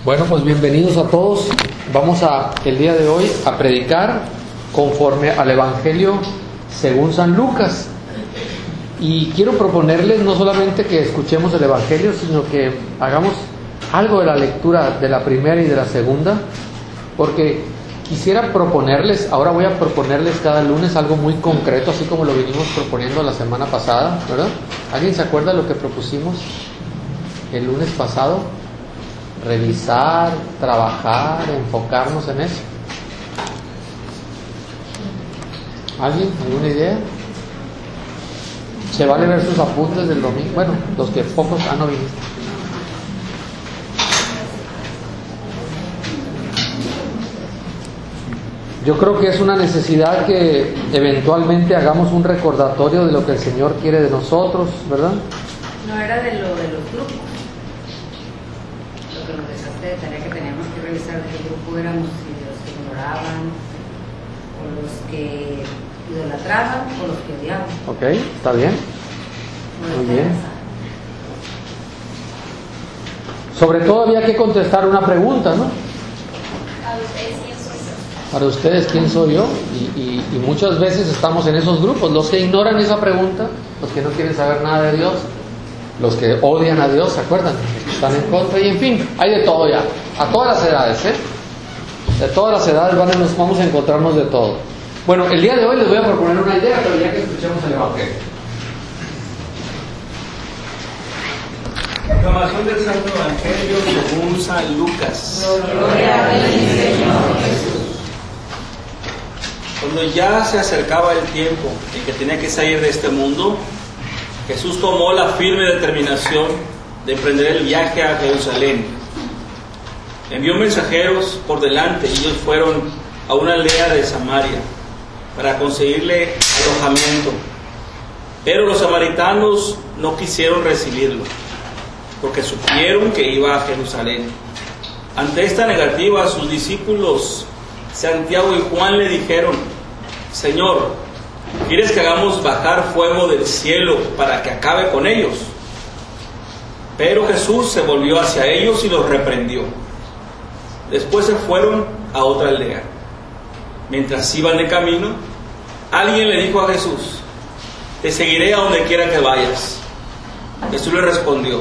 Bueno, pues bienvenidos a todos. Vamos el día de hoy a predicar conforme al Evangelio según San Lucas. Y quiero proponerles no solamente que escuchemos el Evangelio, sino que hagamos algo de la lectura de la primera y de la segunda, porque quisiera proponerles, ahora voy a proponerles cada lunes algo muy concreto, así como lo vinimos proponiendo la semana pasada, ¿verdad? ¿Alguien se acuerda de lo que propusimos el lunes pasado? Revisar, trabajar, enfocarnos en eso. ¿Alguien? ¿Alguna idea? Se vale ver sus apuntes del domingo. Bueno, los que pocos no viniste. Yo creo que es una necesidad que eventualmente hagamos un recordatorio de lo que el Señor quiere de nosotros, ¿verdad? No era de los grupos. Lo que nos dejaste de tarea que teníamos que revisar de qué grupo éramos, si de los que ignoraban, o los que idolatraban, o los que odiaban. Ok, está bien. Muy bien. Sobre todo había que contestar una pregunta, ¿no? Para ustedes, ¿quién soy yo? Y muchas veces estamos en esos grupos, los que ignoran esa pregunta, los que no quieren saber nada de Dios, los que odian a Dios, ¿se acuerdan? Están en contra y en fin, hay de todo ya, a todas las edades, ¿eh? De todas las edades vamos a encontrarnos de todo. Bueno, el día de hoy les voy a proponer una idea, pero ya que escuchemos el Evangelio. Proclamación del Santo Evangelio según San Lucas. Gloria a ti, Señor Jesús. Cuando ya se acercaba el tiempo en que tenía que salir de este mundo, Jesús tomó la firme determinación de emprender el viaje a Jerusalén. Envió mensajeros por delante y ellos fueron a una aldea de Samaria para conseguirle alojamiento. Pero los samaritanos no quisieron recibirlo, porque supieron que iba a Jerusalén. Ante esta negativa, sus discípulos Santiago y Juan le dijeron: Señor, ¿quieres que hagamos bajar fuego del cielo para que acabe con ellos? Pero Jesús se volvió hacia ellos y los reprendió. Después se fueron a otra aldea. Mientras iban de camino, alguien le dijo a Jesús: te seguiré a donde quiera que vayas. Jesús le respondió: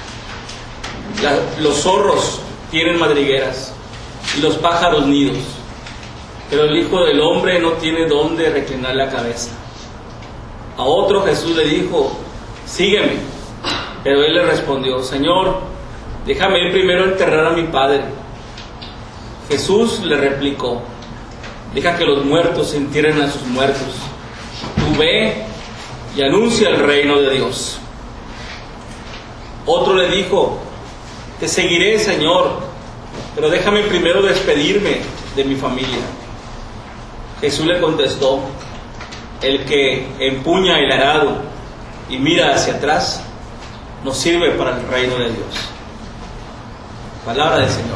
los zorros tienen madrigueras y los pájaros nidos, pero el Hijo del Hombre no tiene dónde reclinar la cabeza. A otro Jesús le dijo: sígueme. Pero él le respondió: Señor, déjame ir primero a enterrar a mi padre. Jesús le replicó: deja que los muertos entierren a sus muertos. Tú ve y anuncia el reino de Dios. Otro le dijo: te seguiré, Señor, pero déjame primero despedirme de mi familia. Jesús le contestó: el que empuña el arado y mira hacia atrás no sirve para el reino de Dios. Palabra del Señor.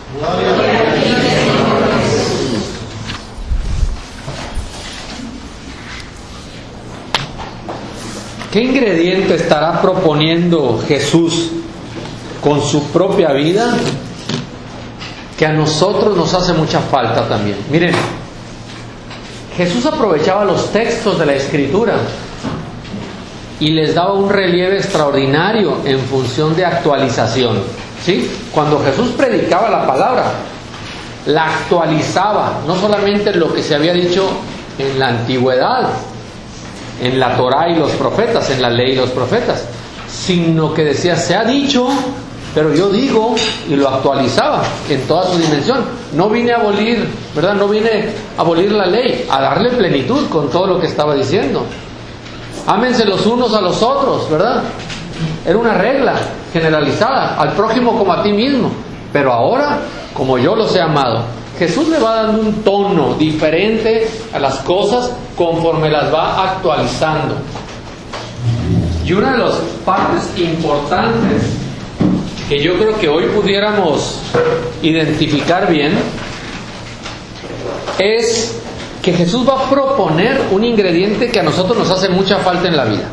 ¿Qué ingrediente estará proponiendo Jesús con su propia vida que a nosotros nos hace mucha falta también? Miren, Jesús aprovechaba los textos de la Escritura y les daba un relieve extraordinario en función de actualización, ¿sí? Cuando Jesús predicaba la palabra, la actualizaba, no solamente lo que se había dicho en la antigüedad, en la Torá y los profetas, en la ley y los profetas, sino que decía: se ha dicho, pero yo digo, y lo actualizaba en toda su dimensión. No vine a abolir, ¿verdad? No vine a abolir la ley, a darle plenitud con todo lo que estaba diciendo. Ámense los unos a los otros, ¿verdad? Era una regla generalizada: al prójimo como a ti mismo. Pero ahora, como yo los he amado. Jesús le va dando un tono diferente a las cosas conforme las va actualizando. Y una de las partes importantes que yo creo que hoy pudiéramos identificar bien es que Jesús va a proponer un ingrediente que a nosotros nos hace mucha falta en la vida.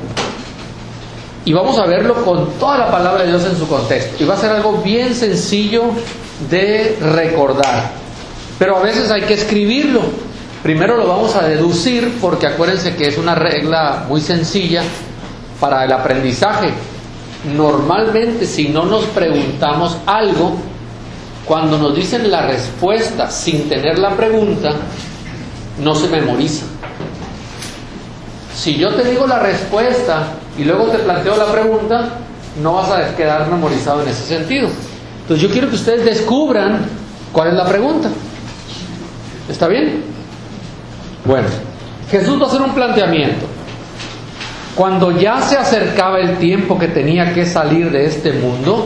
Y vamos a verlo con toda la palabra de Dios en su contexto. Y va a ser algo bien sencillo, de recordar. Pero a veces hay que escribirlo. Primero lo vamos a deducir, porque acuérdense que es una regla muy sencilla para el aprendizaje. Normalmente, si no nos preguntamos algo, cuando nos dicen la respuesta sin tener la pregunta, no se memoriza. Si yo te digo la respuesta y luego te planteo la pregunta, no vas a quedar memorizado en ese sentido. Entonces yo quiero que ustedes descubran cuál es la pregunta. ¿Está bien? Bueno, Jesús va a hacer un planteamiento. Cuando ya se acercaba el tiempo que tenía que salir de este mundo,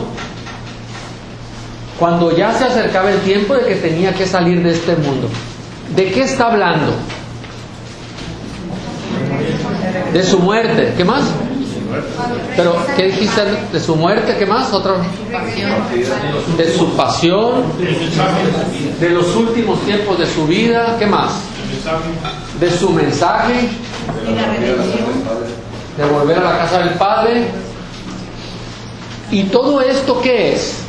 cuando ya se acercaba el tiempo de que tenía que salir de este mundo, ¿de qué está hablando? De su muerte. ¿Qué más? Pero, ¿qué dijiste? De su muerte, ¿qué más? Otra. De su pasión, de los últimos tiempos de su vida, ¿qué más? De su mensaje, de volver a la casa del Padre. ¿Y todo esto qué es?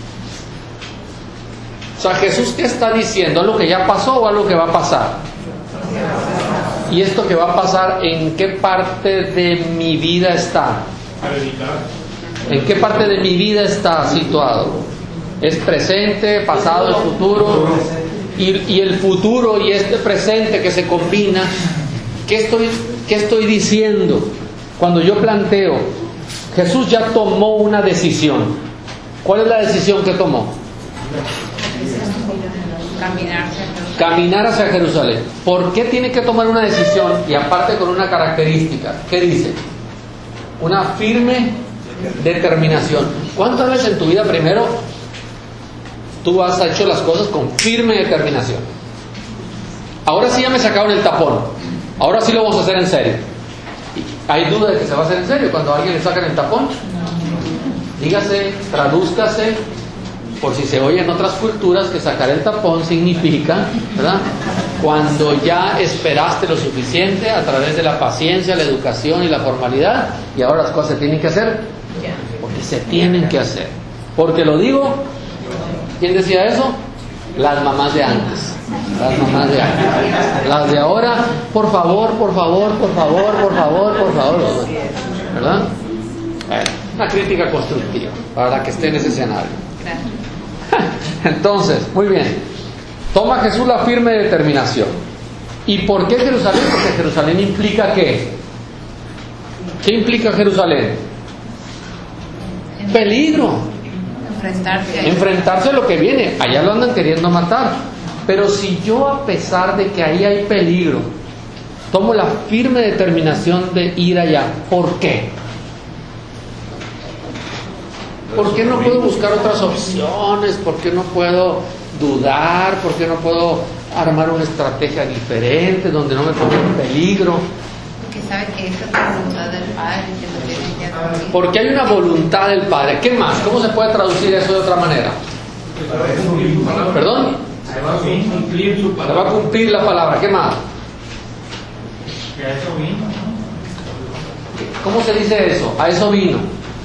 O sea, Jesús, ¿qué está diciendo? ¿Algo que ya pasó o algo que va a pasar? ¿Y esto que va a pasar, en qué parte de mi vida está? ¿En qué parte de mi vida está situado? ¿Es presente, pasado, el futuro? Y el futuro y este presente que se combina, ¿qué estoy diciendo? Cuando yo planteo, Jesús ya tomó una decisión. ¿Cuál es la decisión que tomó? Caminar hacia Jerusalén. ¿Por qué tiene que tomar una decisión? Y aparte con una característica. ¿Qué dice? Una firme determinación. ¿Cuántas veces en tu vida primero tú has hecho las cosas con firme determinación? Ahora sí ya me sacaron el tapón. Ahora sí lo vamos a hacer en serio. ¿Hay duda de que se va a hacer en serio cuando a alguien le sacan el tapón? Dígase, tradúzcase, por si se oye en otras culturas, que sacar el tapón significa, ¿verdad?, cuando ya esperaste lo suficiente a través de la paciencia, la educación y la formalidad, y ahora las cosas se tienen que hacer porque se tienen que hacer. Porque lo digo, ¿quién decía eso? Las mamás de antes. Las mamás de antes. Las de ahora, por favor, por favor, por favor, por favor, por favor, ¿verdad? Una crítica constructiva para la que esté en ese escenario. Entonces, muy bien, toma Jesús la firme determinación. ¿Y por qué Jerusalén? Porque Jerusalén implica ¿qué? ¿Qué implica Jerusalén? Peligro. Enfrentarse a lo que viene. Allá lo andan queriendo matar. Pero si yo, a pesar de que ahí hay peligro, tomo la firme determinación de ir allá, ¿por qué? ¿Por qué no puedo buscar otras opciones? ¿Por qué no puedo dudar? ¿Por qué no puedo armar una estrategia diferente donde no me ponga en peligro? Porque sabe que esa es la voluntad del Padre, que lo tiene que hacer. Porque hay una voluntad del Padre. ¿Qué más? ¿Cómo se puede traducir eso de otra manera? ¿Perdón? Se va a cumplir su Se palabra. va a cumplir la palabra. ¿Qué más? Que a eso vino. ¿Cómo se dice eso? A eso vino.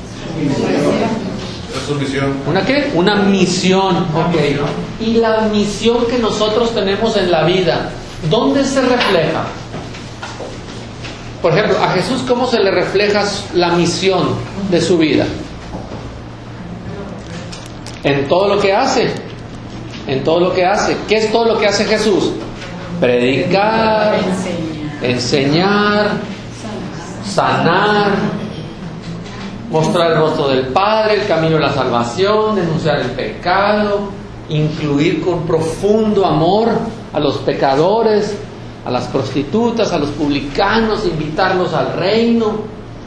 Es su misión. ¿Una qué? Una misión. Ok. Y la misión que nosotros tenemos en la vida, ¿dónde se refleja? Por ejemplo, a Jesús, ¿cómo se le refleja la misión de su vida? En todo lo que hace. En todo lo que hace. ¿Qué es todo lo que hace Jesús? Predicar, enseñar, sanar, mostrar el rostro del Padre, el camino de la salvación, denunciar el pecado, incluir con profundo amor a los pecadores, a las prostitutas, a los publicanos, invitarlos al reino.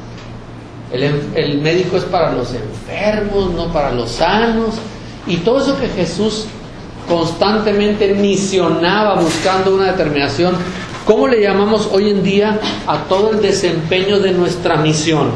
El médico es para los enfermos, no para los sanos. Y todo eso que Jesús constantemente misionaba buscando una determinación, ¿cómo le llamamos hoy en día a todo el desempeño de nuestra misión?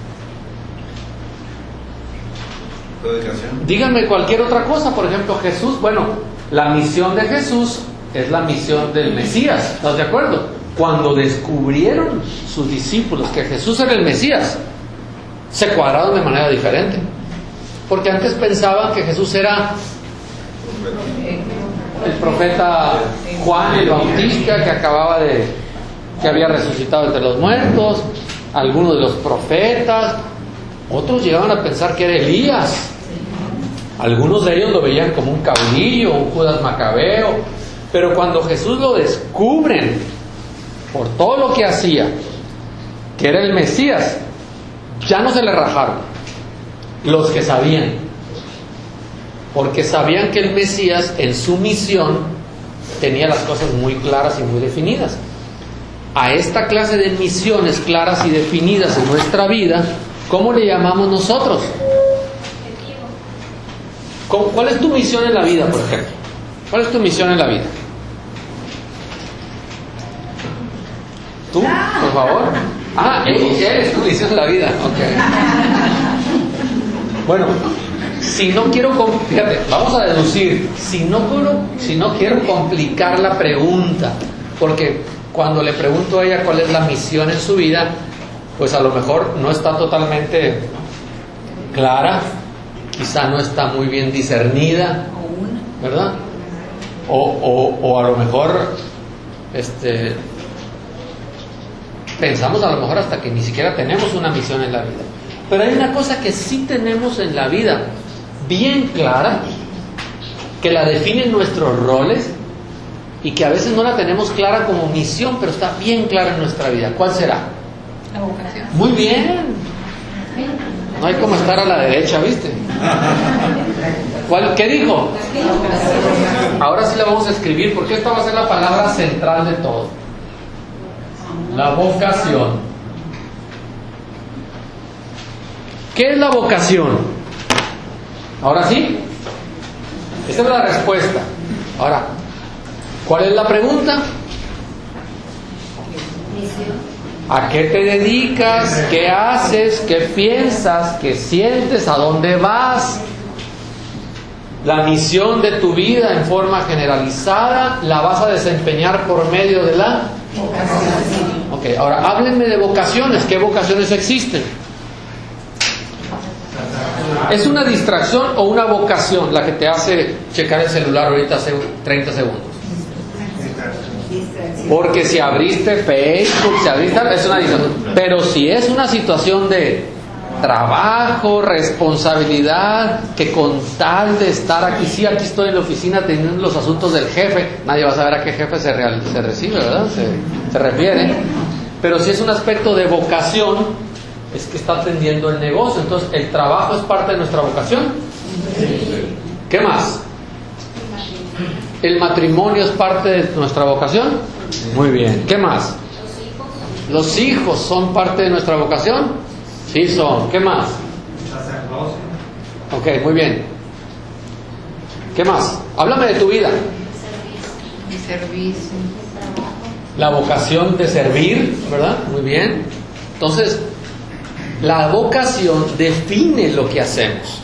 Predicación. Díganme cualquier otra cosa. Por ejemplo, Jesús, bueno, la misión de Jesús es la misión del Mesías, ¿estás de acuerdo? Cuando descubrieron sus discípulos que Jesús era el Mesías, se cuadraron de manera diferente, porque antes pensaban que Jesús era El profeta Juan el Bautista, que había resucitado entre los muertos, algunos de los profetas, otros llegaban a pensar que era Elías, algunos de ellos lo veían como un caudillo, un Judas Macabeo, pero cuando Jesús lo descubren por todo lo que hacía, que era el Mesías, ya no se le rajaron los que sabían, porque sabían que el Mesías en su misión tenía las cosas muy claras y muy definidas. A esta clase de misiones claras y definidas en nuestra vida, ¿cómo le llamamos nosotros? ¿Cuál es tu misión en la vida, por ejemplo? ¿Cuál es tu misión en la vida? ¿Tú, por favor? Eres tu misión en la vida. Okay. Bueno, si no quiero, fíjate, vamos a deducir, si no quiero complicar la pregunta, porque cuando le pregunto a ella cuál es la misión en su vida, pues a lo mejor no está totalmente clara, quizá no está muy bien discernida, ¿verdad? O a lo mejor pensamos a lo mejor hasta que ni siquiera tenemos una misión en la vida. Pero hay una cosa que sí tenemos en la vida bien clara, que la definen nuestros roles y que a veces no la tenemos clara como misión, pero está bien clara en nuestra vida. ¿Cuál será? La vocación. Muy bien. No hay como estar a la derecha, ¿viste? ¿Qué dijo? Ahora sí la vamos a escribir porque esta va a ser la palabra central de todo. La vocación. ¿Qué es la vocación? Ahora sí. Esta es la respuesta. Ahora, ¿cuál es la pregunta? ¿A qué te dedicas? ¿Qué haces? ¿Qué piensas? ¿Qué sientes? ¿A dónde vas? La misión de tu vida en forma generalizada la vas a desempeñar por medio de la vocación. Ok, ahora háblenme de vocaciones. ¿Qué vocaciones existen? ¿Es una distracción o una vocación la que te hace checar el celular ahorita hace 30 segundos? Porque si abriste Facebook, es una distracción. Pero si es una situación de trabajo, responsabilidad, que con tal de estar aquí, sí, aquí estoy en la oficina teniendo los asuntos del jefe, nadie va a saber a qué jefe se recibe, ¿verdad? Se refiere. Pero si es un aspecto de vocación, es que está atendiendo el negocio. Entonces, ¿el trabajo es parte de nuestra vocación? ¿Qué más? ¿El matrimonio es parte de nuestra vocación? Muy bien. ¿Qué más? ¿Los hijos son parte de nuestra vocación? Sí son. ¿Qué más? Ok, muy bien. ¿Qué más? Háblame de tu vida. Mi servicio. La vocación de servir, ¿verdad? Muy bien. Entonces, la vocación define lo que hacemos.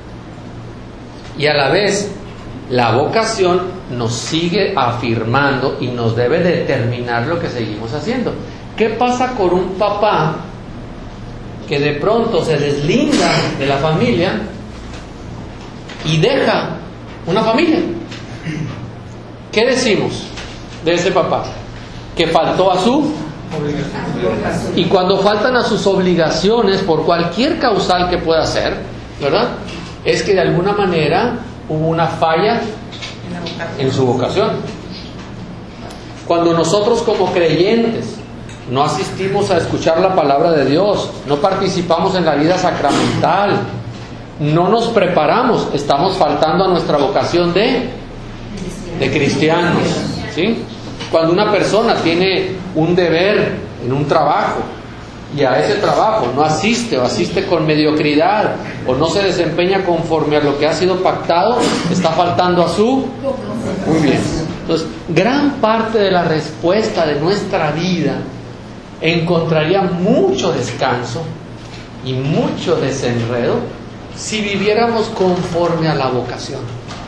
Y a la vez, la vocación nos sigue afirmando y nos debe determinar lo que seguimos haciendo. ¿Qué pasa con un papá que de pronto se deslinda de la familia y deja una familia? ¿Qué decimos de ese papá? Que faltó a su obligación. Y cuando faltan a sus obligaciones, por cualquier causal que pueda ser, ¿verdad? Es que de alguna manera hubo una falla en su vocación. Cuando nosotros como creyentes no asistimos a escuchar la palabra de Dios, no participamos en la vida sacramental, no nos preparamos, estamos faltando a nuestra vocación de cristianos, ¿sí? Cuando una persona tiene un deber en un trabajo y a ese trabajo no asiste o asiste con mediocridad o no se desempeña conforme a lo que ha sido pactado, está faltando a su... Muy bien. Entonces, gran parte de la respuesta de nuestra vida encontraría mucho descanso y mucho desenredo si viviéramos conforme a la vocación.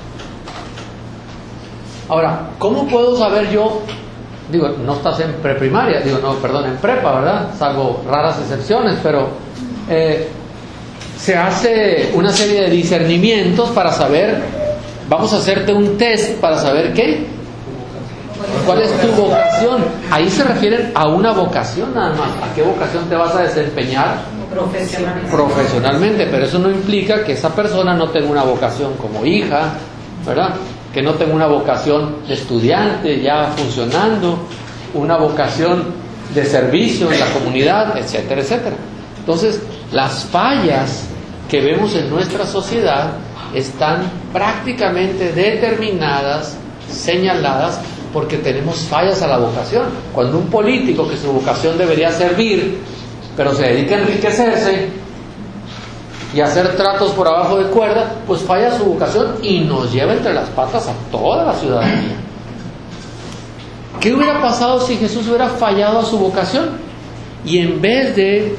Ahora, ¿cómo puedo saber yo? Digo, no estás en preprimaria, en prepa, ¿verdad? Salvo raras excepciones, pero se hace una serie de discernimientos para saber vamos a hacerte un test para saber qué, cuál es tu vocación. Ahí se refieren a una vocación nada más. ¿A qué vocación te vas a desempeñar? Profesionalmente, pero eso no implica que esa persona no tenga una vocación como hija, ¿verdad? Que no tenga una vocación de estudiante ya funcionando, una vocación de servicio en la comunidad, etcétera, etcétera. Entonces, las fallas que vemos en nuestra sociedad están prácticamente determinadas, señaladas, porque tenemos fallas a la vocación. Cuando un político, que su vocación debería servir, pero se dedica a enriquecerse y a hacer tratos por abajo de cuerda, pues falla su vocación y nos lleva entre las patas a toda la ciudadanía. ¿Qué hubiera pasado si Jesús hubiera fallado a su vocación? Y en vez de...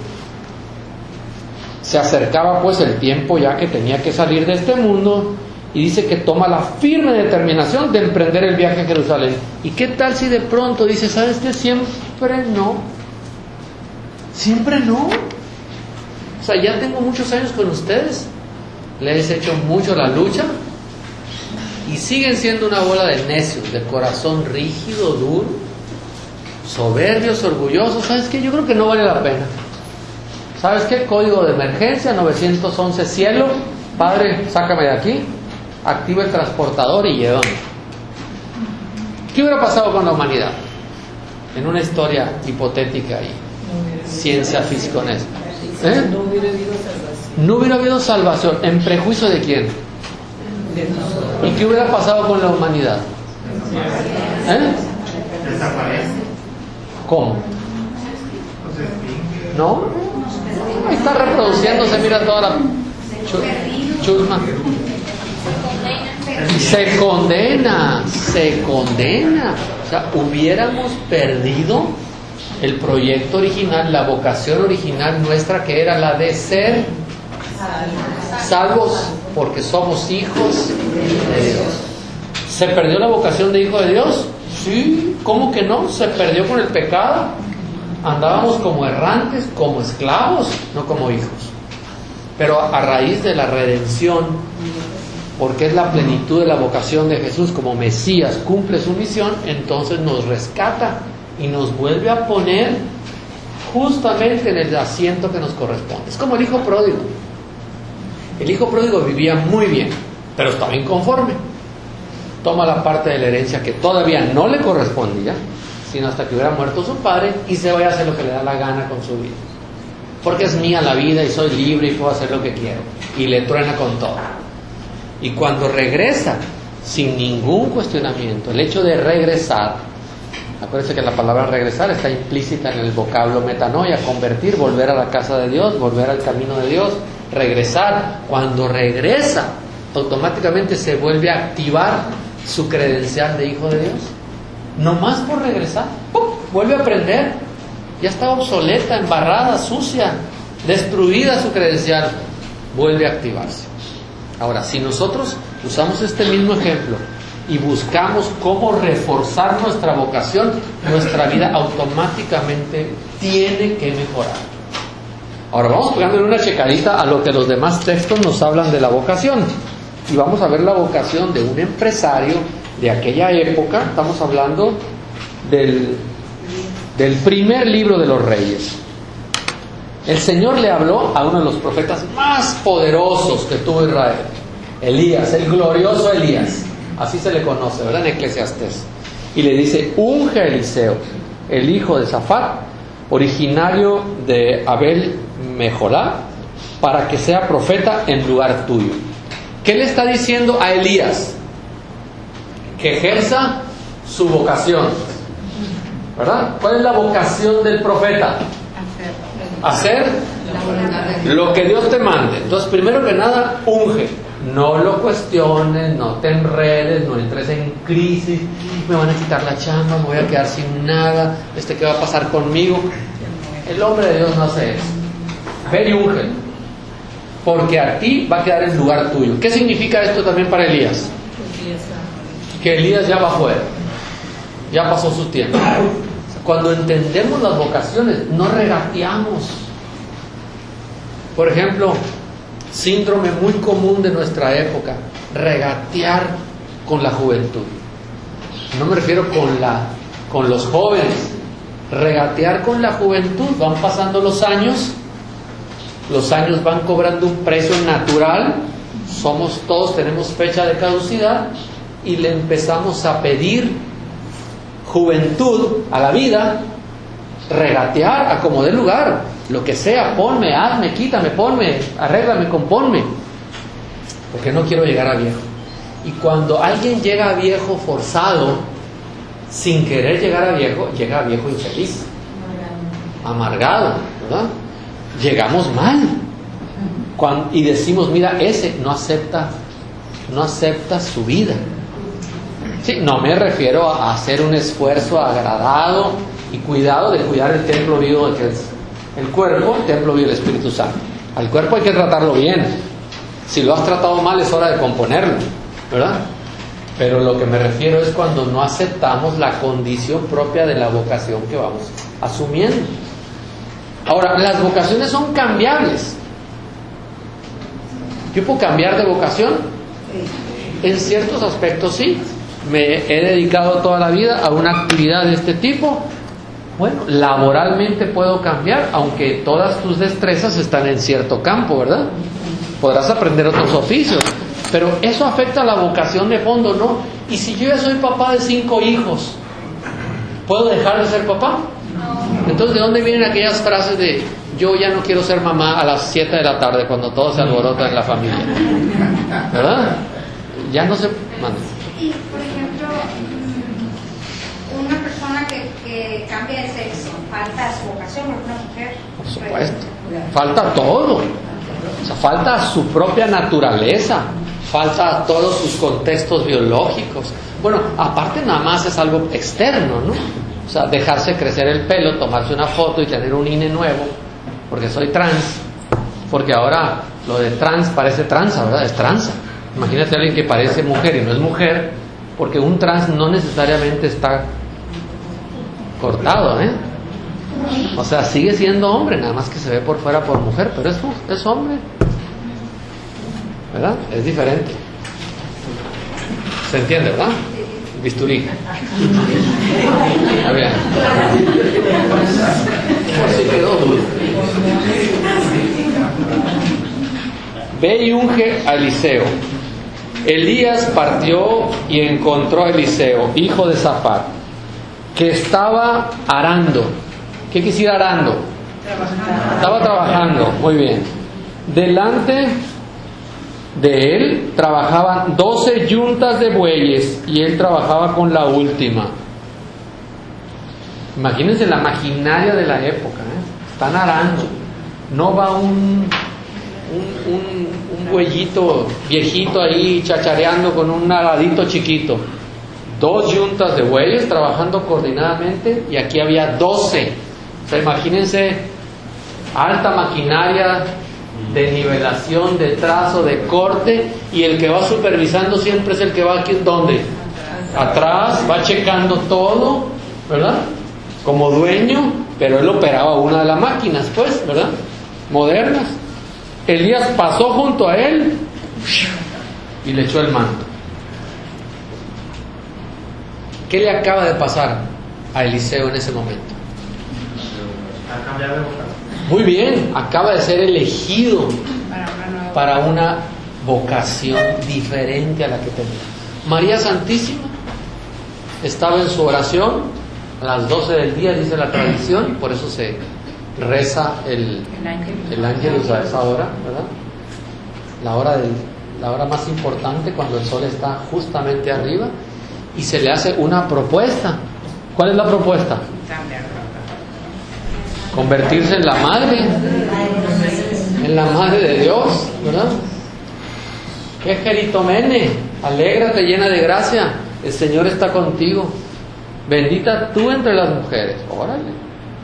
Se acercaba pues el tiempo ya que tenía que salir de este mundo, y dice que toma la firme determinación de emprender el viaje a Jerusalén. ¿Y qué tal si de pronto dice, ¿sabes qué? Siempre no. Siempre no. O sea, ya tengo muchos años con ustedes, les he hecho mucho la lucha, y siguen siendo una bola de necios, de corazón rígido, duro, soberbios, orgullosos. ¿Sabes qué? Yo creo que no vale la pena. ¿Sabes qué? Código de emergencia 911 cielo. Padre, sácame de aquí, activa el transportador y llévame. ¿Qué hubiera pasado con la humanidad? En una historia hipotética y ciencia ficcionesca. No hubiera habido salvación. No hubiera habido salvación. ¿En prejuicio de quién? De nosotros. ¿Y qué hubiera pasado con la humanidad? Desaparece. ¿Cómo? Se extingue. ¿No? Ahí está reproduciéndose, mira toda la chusma. Se condena. O sea, hubiéramos perdido el proyecto original, la vocación original nuestra, que era la de ser salvos, porque somos hijos de Dios. ¿Se perdió la vocación de hijo de Dios? Sí, ¿cómo que no? Se perdió con el pecado. Andábamos como errantes, como esclavos, no como hijos. Pero a raíz de la redención, porque es la plenitud de la vocación de Jesús como Mesías, cumple su misión, entonces nos rescata y nos vuelve a poner justamente en el asiento que nos corresponde. Es como el hijo pródigo. El hijo pródigo vivía muy bien, pero estaba inconforme. Toma la parte de la herencia que todavía no le correspondía, sino hasta que hubiera muerto su padre, y se vaya a hacer lo que le da la gana con su vida. Porque es mía la vida y soy libre y puedo hacer lo que quiero. Y le truena con todo. Y cuando regresa, sin ningún cuestionamiento, el hecho de regresar, acuérdense que la palabra regresar está implícita en el vocablo metanoia, convertir, volver a la casa de Dios, volver al camino de Dios, regresar. Cuando regresa, automáticamente se vuelve a activar su credencial de hijo de Dios. No más por regresar, ¡pum!, vuelve a aprender. Ya estaba obsoleta, embarrada, sucia, destruida su credencial, vuelve a activarse. Ahora, si nosotros usamos este mismo ejemplo y buscamos cómo reforzar nuestra vocación, nuestra vida automáticamente tiene que mejorar. Ahora vamos pegándole una checadita a lo que los demás textos nos hablan de la vocación, y vamos a ver la vocación de un empresario de aquella época. Estamos hablando del primer libro de los Reyes. El Señor le habló a uno de los profetas más poderosos que tuvo Israel, Elías, el glorioso Elías, así se le conoce, ¿verdad?, en Eclesiastés. Y le dice: unge a Eliseo, el hijo de Safat, originario de Abel Mejolá, para que sea profeta en lugar tuyo. ¿Qué le está diciendo a Elías? Que ejerza su vocación, ¿verdad? ¿Cuál es la vocación del profeta? Hacer lo que Dios te mande. Entonces, primero que nada, unge. No lo cuestiones, no te enredes, no entres en crisis. Me van a quitar la chamba, me voy a quedar sin nada. ¿Qué va a pasar conmigo? El hombre de Dios no hace eso. Ve y unge, porque a ti va a quedar en lugar tuyo. ¿Qué significa esto también para Elías? Que Elías ya va afuera, ya pasó su tiempo. Cuando entendemos las vocaciones, no regateamos. Por ejemplo, síndrome muy común de nuestra época: regatear con la juventud. No me refiero con los jóvenes, regatear con la juventud. Van pasando los años van cobrando un precio natural, todos tenemos fecha de caducidad y le empezamos a pedir juventud a la vida, regatear a como dé lugar, lo que sea, ponme, hazme, quítame, ponme, arréglame, componme, porque no quiero llegar a viejo. Y cuando alguien llega a viejo forzado, sin querer llegar a viejo, llega a viejo infeliz, amargado, ¿verdad? Llegamos mal y decimos, mira, ese no acepta su vida. Sí, no me refiero a hacer un esfuerzo agradado y cuidado de cuidar el templo vivo que es el cuerpo, el templo vivo del Espíritu Santo. Al cuerpo hay que tratarlo bien. Si lo has tratado mal es hora de componerlo, ¿verdad? Pero lo que me refiero es cuando no aceptamos la condición propia de la vocación que vamos asumiendo. Ahora, las vocaciones son cambiables. ¿Yo puedo cambiar de vocación? En ciertos aspectos sí. Me he dedicado toda la vida a una actividad de este tipo. Bueno, laboralmente puedo cambiar, aunque todas tus destrezas están en cierto campo, ¿verdad? Podrás aprender otros oficios, pero eso afecta a la vocación de fondo, ¿no? Y si yo ya soy papá de 5 hijos, ¿puedo dejar de ser papá? Entonces, ¿de dónde vienen aquellas frases de yo ya no quiero ser mamá a las 7 de la tarde cuando todo se alborota en la familia? ¿Verdad? Ya no se... Y, por ejemplo, una persona que cambia de sexo, falta su vocación, una mujer. Por supuesto. Falta todo. O sea, falta su propia naturaleza, falta todos sus contextos biológicos. Bueno, aparte nada más es algo externo, ¿no? O sea, dejarse crecer el pelo, tomarse una foto y tener un INE nuevo, porque soy trans, porque ahora lo de trans parece tranza, ¿verdad? Es tranza. Imagínate a alguien que parece mujer y no es mujer, porque un trans no necesariamente está cortado, ¿eh? O sea, sigue siendo hombre, nada más que se ve por fuera por mujer, pero es hombre, ¿verdad? Es diferente. ¿Se entiende, verdad? Bisturí. A ver. Por si quedó duro. Ve y unge a Eliseo. Elías partió y encontró a Eliseo, hijo de Safat, que estaba arando. ¿Qué quisiera arando? Estaba trabajando, muy bien. Delante de él trabajaban 12 yuntas de bueyes y él trabajaba con la última. Imagínense la maquinaria de la época, ¿eh? Están arando. No va un bueyito viejito ahí chachareando con un aradito chiquito. 2 yuntas de bueyes trabajando coordinadamente y aquí había 12. O sea, imagínense alta maquinaria de nivelación, de trazo, de corte, y el que va supervisando siempre es el que va aquí, ¿dónde? Atrás, va checando todo, ¿verdad? Como dueño, pero él operaba una de las máquinas, pues, ¿verdad? Modernas. Elías pasó junto a él y le echó el manto. ¿Qué le acaba de pasar a Eliseo en ese momento? A cambiar de vocación. Muy bien, acaba de ser elegido para una vocación diferente a la que tenía. María Santísima estaba en su oración a las 12 del día, dice la tradición, por eso se reza el ángelus a esa hora, ¿verdad? La hora más importante, cuando el sol está justamente arriba, y se le hace una propuesta. ¿Cuál es la propuesta? Convertirse en la madre de Dios, ¿verdad? ¡Qué geritomene! Alégrate, llena de gracia, el Señor está contigo, bendita tú entre las mujeres. Órale.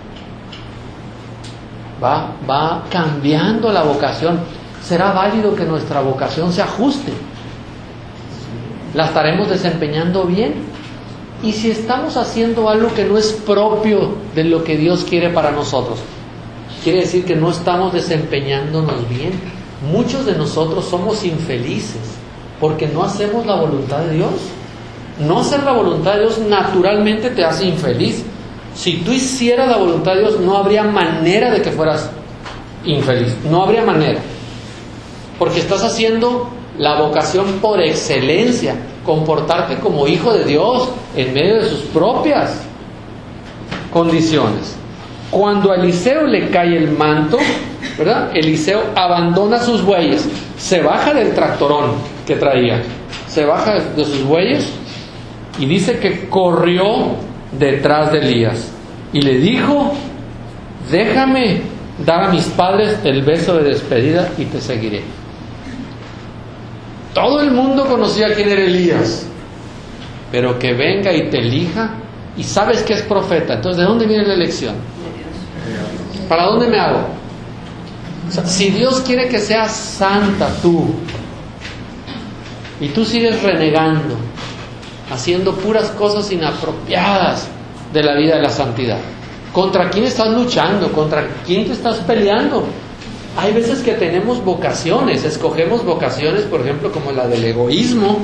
Va cambiando la vocación. Será válido que nuestra vocación se ajuste. La estaremos desempeñando bien. Y si estamos haciendo algo que no es propio de lo que Dios quiere para nosotros, quiere decir que no estamos desempeñándonos bien. Muchos de nosotros somos infelices Porque no hacemos la voluntad de Dios. No hacer la voluntad de Dios naturalmente te hace infeliz. Si tú hicieras la voluntad de Dios, no habría manera de que fueras infeliz. No habría manera. Porque estás haciendo la vocación por excelencia, comportarte como hijo de Dios en medio de sus propias condiciones. Cuando a Eliseo le cae el manto, ¿verdad? Eliseo abandona sus bueyes, se baja del tractorón que traía, se baja de sus bueyes y dice que corrió detrás de Elías y le dijo: déjame dar a mis padres el beso de despedida y te seguiré. Todo el mundo conocía quién era Elías, pero que venga y te elija, y sabes que es profeta. Entonces, ¿de dónde viene la elección? ¿Para dónde me hago? O sea, si Dios quiere que seas santa tú, y tú sigues renegando, haciendo puras cosas inapropiadas de la vida de la santidad, ¿contra quién estás luchando? ¿Contra quién te estás peleando? Hay veces que tenemos vocaciones, escogemos vocaciones, por ejemplo, como la del egoísmo.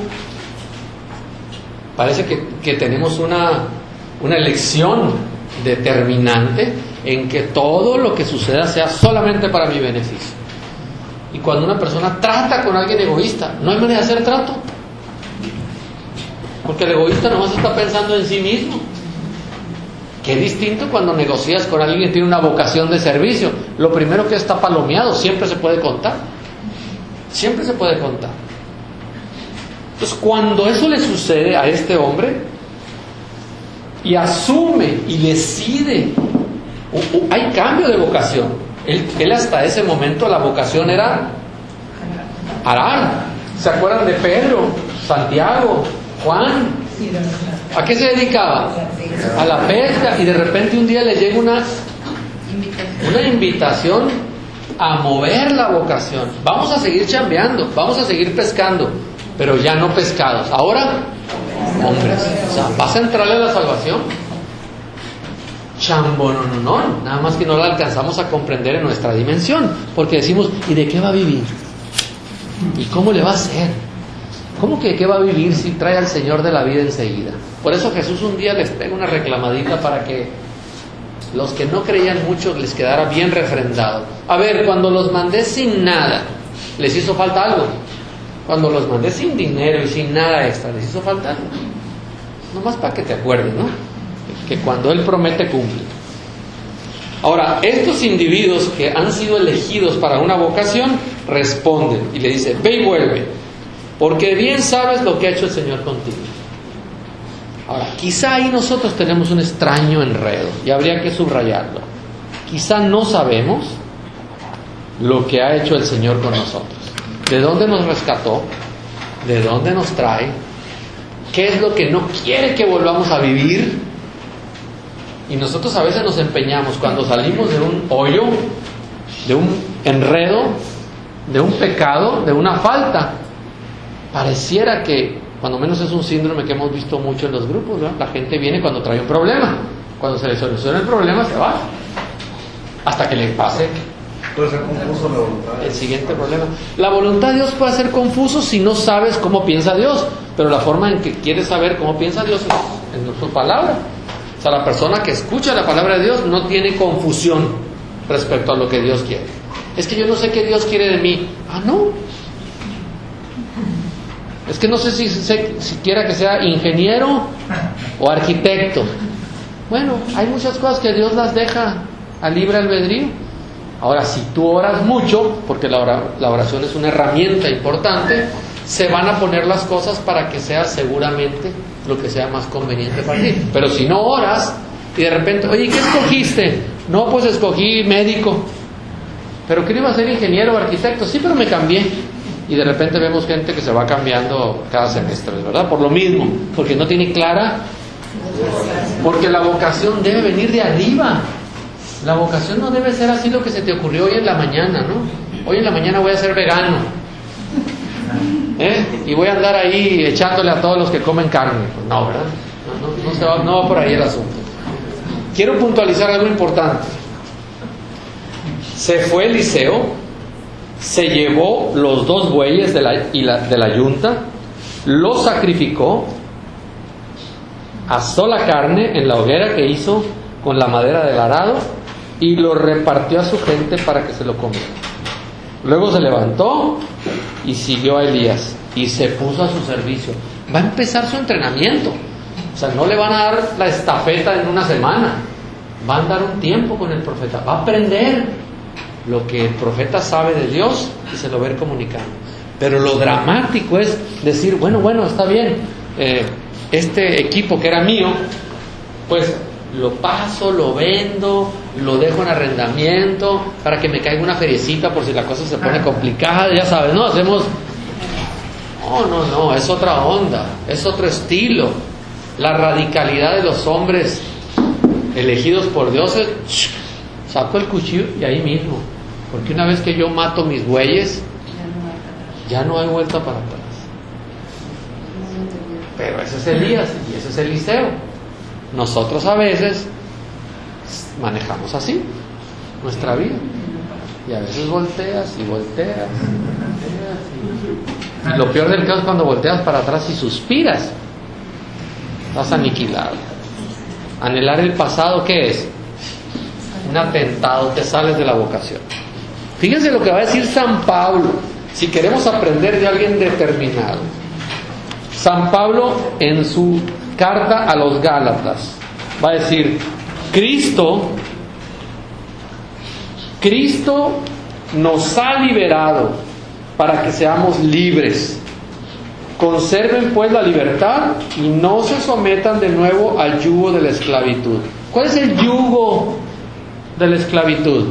Parece que tenemos una elección determinante en que todo lo que suceda sea solamente para mi beneficio. Y cuando una persona trata con alguien egoísta, no hay manera de hacer trato, porque el egoísta nomás está pensando en sí mismo. Qué distinto cuando negocias con alguien que tiene una vocación de servicio. Lo primero que está palomeado, siempre se puede contar. Siempre se puede contar. Entonces, cuando eso le sucede a este hombre, y asume y decide, hay cambio de vocación. Él hasta ese momento la vocación era arar. ¿Se acuerdan de Pedro, Santiago, Juan? ¿A qué se dedicaba? A la pesca. Y de repente un día le llega una invitación a mover la vocación. Vamos a seguir chambeando, vamos a seguir pescando, pero ya no pescados, ahora hombres. O sea, ¿vas a entrarle a la salvación? No, nada más que no la alcanzamos a comprender en nuestra dimensión, porque decimos: ¿y de qué va a vivir? ¿Y cómo le va a hacer? ¿Cómo que de qué va a vivir si trae al Señor de la vida enseguida? Por eso Jesús un día les pega una reclamadita para que los que no creían mucho les quedara bien refrendado. A ver, cuando los mandé sin nada, ¿les hizo falta algo? Cuando los mandé sin dinero y sin nada extra, ¿les hizo falta algo? Nomás para que te acuerdes, ¿no? Que cuando Él promete, cumple. Ahora, estos individuos que han sido elegidos para una vocación responden y le dice: ve y vuelve, porque bien sabes lo que ha hecho el Señor contigo. Ahora, quizá ahí nosotros tenemos un extraño enredo y habría que subrayarlo. Quizá no sabemos lo que ha hecho el Señor con nosotros. ¿De dónde nos rescató? ¿De dónde nos trae? ¿Qué es lo que no quiere que volvamos a vivir? Y nosotros a veces nos empeñamos, cuando salimos de un hoyo, de un enredo, de un pecado, de una falta, pareciera que, cuando menos es un síndrome que hemos visto mucho en los grupos, ¿verdad? La gente viene cuando trae un problema, cuando se le soluciona el problema se va, hasta que le pase el siguiente problema. La voluntad de Dios puede ser confuso si no sabes cómo piensa Dios, pero la forma en que quieres saber cómo piensa Dios es en su palabra. O sea, la persona que escucha la palabra de Dios no tiene confusión respecto a lo que Dios quiere. Es que yo no sé qué Dios quiere de mí. Ah, no. Es que no sé si quiera que sea ingeniero o arquitecto. Bueno, hay muchas cosas que Dios las deja a libre albedrío. Ahora, si tú oras mucho, porque la oración es una herramienta importante, se van a poner las cosas para que sea seguramente lo que sea más conveniente para ti. Pero si no oras y de repente, oye, ¿qué escogiste? No, pues escogí médico. ¿Pero qué iba a ser ingeniero o arquitecto? Sí, pero me cambié. Y de repente vemos gente que se va cambiando cada semestre, ¿verdad? Por lo mismo, porque no tiene clara, porque la vocación debe venir de arriba. La vocación no debe ser así, lo que se te ocurrió hoy en la mañana, ¿no? Hoy en la mañana voy a ser vegano, y voy a andar ahí echándole a todos los que comen carne. Pues no, ¿verdad? No va por ahí el asunto. Quiero puntualizar algo importante. Se fue Eliseo se llevó los 2 bueyes de la yunta, los sacrificó, asó la carne en la hoguera que hizo con la madera del arado y lo repartió a su gente para que se lo comiera. Luego se levantó y siguió a Elías y se puso a su servicio. Va a empezar su entrenamiento. O sea, no le van a dar la estafeta en una semana. Van a dar un tiempo con el profeta. Va a aprender lo que el profeta sabe de Dios y se lo va a ir comunicando. Pero lo dramático es decir, bueno, está bien. Este equipo que era mío, pues lo paso, lo vendo, lo dejo en arrendamiento para que me caiga una feriecita por si la cosa se pone complicada, ya sabes, ¿no? Hacemos... No, es otra onda, es otro estilo. La radicalidad de los hombres elegidos por Dios es... saco el cuchillo y ahí mismo, porque una vez que yo mato mis bueyes, ya no hay vuelta para atrás. Pero ese es Elías y ese es Eliseo. Nosotros a veces manejamos así nuestra vida y a veces volteas y volteas. Y lo peor del caso es cuando volteas para atrás y suspiras, estás aniquilado. Anhelar el pasado, ¿qué es? Un atentado, te sales de la vocación. Fíjense lo que va a decir San Pablo, si queremos aprender de alguien determinado. San Pablo en su carta a los Gálatas va a decir: Cristo nos ha liberado para que seamos libres. Conserven pues la libertad y no se sometan de nuevo al yugo de la esclavitud. ¿Cuál es el yugo de la esclavitud?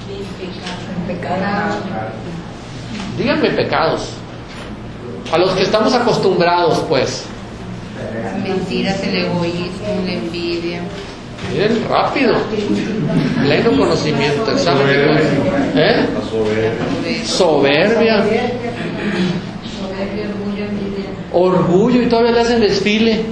Díganme pecados. A los que estamos acostumbrados, pues. Las mentiras, el egoísmo, la envidia. Miren, rápido. Pleno conocimiento. Examen de conocimiento. Soberbia. Orgullo, y todavía le hacen desfile.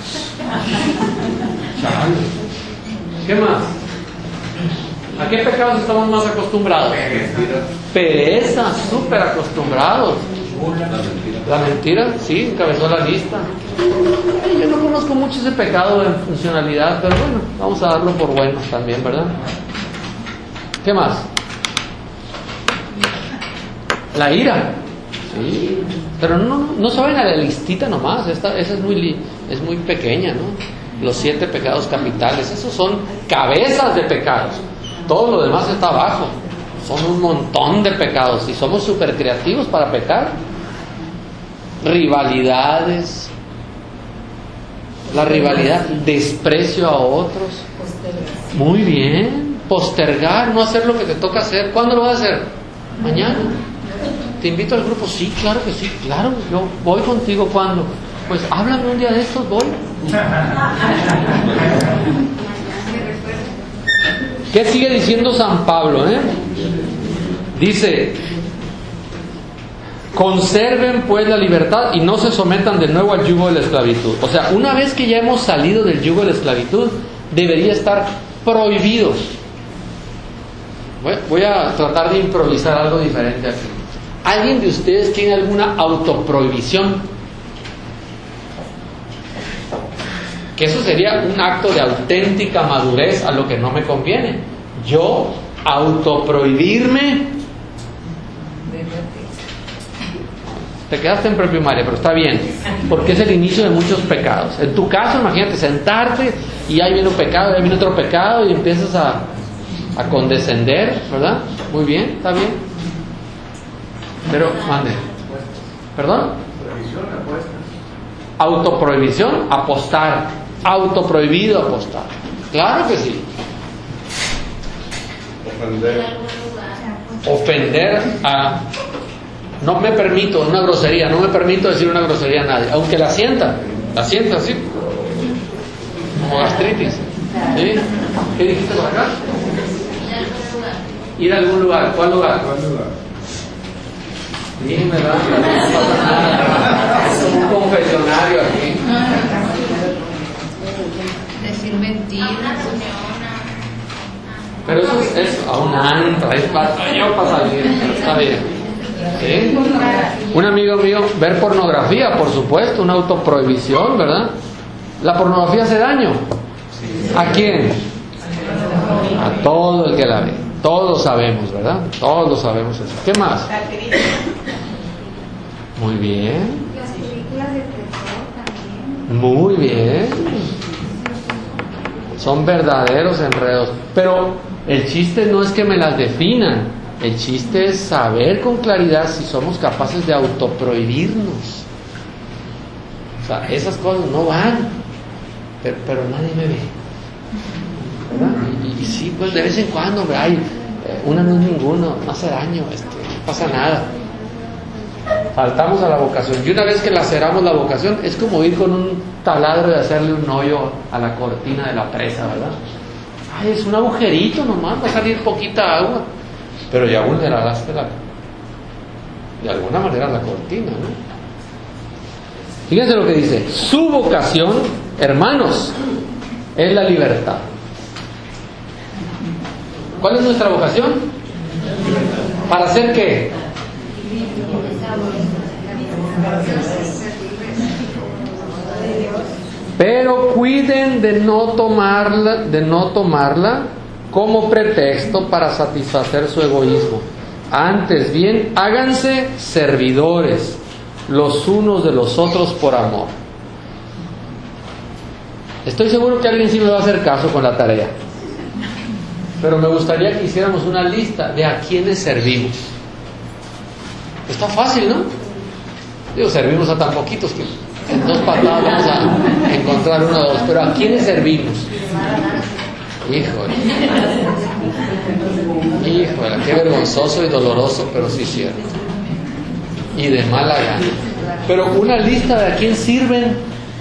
¿Qué más? ¿A qué pecados estamos más acostumbrados? Pereza, súper acostumbrados. La mentira, sí, encabezó la lista. Yo no conozco mucho ese pecado en funcionalidad, pero bueno, vamos a darlo por bueno también, ¿verdad? ¿Qué más? La ira. Sí, pero no saben a la listita nomás, esa es muy pequeña, ¿no? Los 7 pecados capitales, esos son cabezas de pecados. Todo lo demás está abajo. Son un montón de pecados y somos súper creativos para pecar. Rivalidades, la rivalidad, desprecio a otros. Muy bien. Postergar, no hacer lo que te toca hacer. ¿Cuándo lo vas a hacer? Mañana. ¿Te invito al grupo? Sí, claro que sí, claro, yo voy contigo. ¿Cuándo? Pues háblame un día de estos, voy. ¿Qué sigue diciendo San Pablo? Dice: conserven pues la libertad y no se sometan de nuevo al yugo de la esclavitud. O sea, una vez que ya hemos salido del yugo de la esclavitud, debería estar prohibido. Voy a tratar de improvisar algo diferente aquí. ¿Alguien de ustedes tiene alguna autoprohibición? Que eso sería un acto de auténtica madurez a lo que no me conviene. Yo autoprohibirme. Te quedaste en preprimaria, pero está bien, porque es el inicio de muchos pecados. En tu caso, imagínate sentarte y ahí viene un pecado, y ahí viene otro pecado y empiezas a condescender, ¿verdad? Muy bien, está bien. Pero, mande. ¿Perdón? Autoprohibición, apostar. Autoprohibido apostar. Claro que sí. Ofender a... No me permito una grosería, no me permito decir una grosería a nadie, aunque la sienta así, como gastritis. ¿Sí? ¿Qué dijiste por acá? Ir a algún lugar. ¿Cuál lugar? Sí, me da, no pasa nada. Es como un confesionario aquí. Decir mentiras. Pero eso es a un antro, es batallón para salir, pero está bien. ¿Sí? Un amigo mío, ver pornografía, por supuesto, una autoprohibición, ¿verdad? ¿La pornografía hace daño? ¿A quién? A todo el que la ve. Todos sabemos, ¿verdad? Todos sabemos eso. ¿Qué más? Muy bien. Las películas de terror también. Muy bien. Son verdaderos enredos. Pero el chiste no es que me las definan. El chiste es saber con claridad si somos capaces de autoprohibirnos. O sea, esas cosas no van. Pero nadie me ve. ¿Verdad? Y sí, pues de vez en cuando, hombre, ay, una no es ninguno, no hace daño, no pasa nada. Faltamos a la vocación. Y una vez que laceramos la vocación, es como ir con un taladro y hacerle un hoyo a la cortina de la presa, ¿verdad? Ay, es un agujerito nomás, va a salir poquita agua, pero ya vulneraste de alguna manera la cortina, ¿no? Fíjense lo que dice: su vocación, hermanos, es la libertad. ¿Cuál es nuestra vocación? ¿Para hacer qué? Pero cuiden de no tomarla como pretexto para satisfacer su egoísmo. Antes bien, háganse servidores los unos de los otros por amor. Estoy seguro que alguien sí me va a hacer caso con la tarea, pero me gustaría que hiciéramos una lista de a quiénes servimos. Está fácil, ¿no? Digo, servimos a tan poquitos que en 2 patadas vamos a encontrar 1 o 2, pero ¿a quiénes servimos? Híjole, qué vergonzoso y doloroso, pero sí cierto. Y de mala gana. Pero una lista de a quién sirven.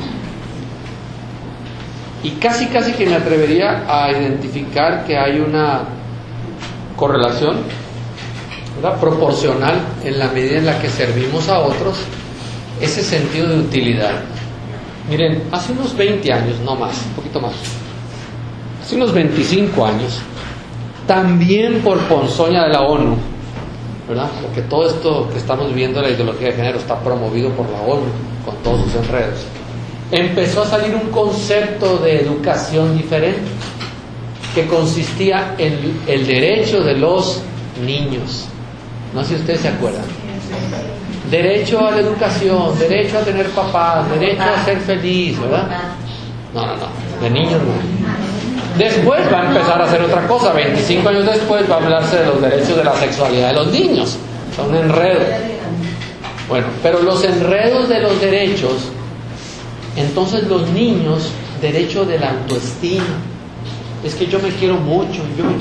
Y casi que me atrevería a identificar que hay una correlación, ¿verdad?, proporcional en la medida en la que servimos a otros, ese sentido de utilidad. Miren, hace unos 20 años, no más, un poquito más, hace unos 25 años, también por ponzoña de la ONU, ¿verdad?, porque todo esto que estamos viviendo de la ideología de género está promovido por la ONU con todos sus enredos, empezó a salir un concepto de educación diferente que consistía en el derecho de los niños. No sé si ustedes se acuerdan. Derecho a la educación, derecho a tener papás, derecho a ser feliz, ¿verdad? No, de niños no. Después va a empezar a hacer otra cosa. 25 años después va a hablarse de los derechos de la sexualidad de los niños. Son un enredo. Bueno, pero los enredos de los derechos, entonces los niños, derecho de la autoestima. Es que yo me quiero mucho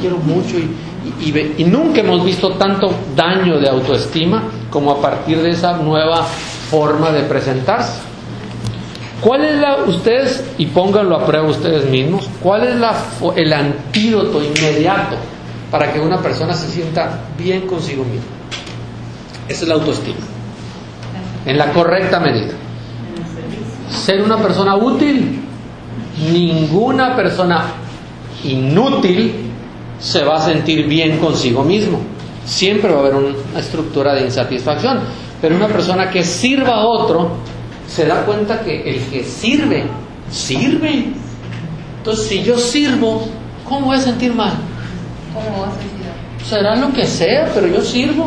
y nunca hemos visto tanto daño de autoestima como a partir de esa nueva forma de presentarse. ¿Cuál es ustedes, y pónganlo a prueba ustedes mismos, cuál es el antídoto inmediato para que una persona se sienta bien consigo misma? Esa es la autoestima, en la correcta medida. Ser una persona útil. Ninguna persona inútil se va a sentir bien consigo mismo. Siempre va a haber una estructura de insatisfacción. Pero una persona que sirva a otro se da cuenta que el que sirve. Entonces, si yo sirvo, ¿cómo voy a sentir mal? ¿Cómo vas a sentir? Será lo que sea, pero yo sirvo.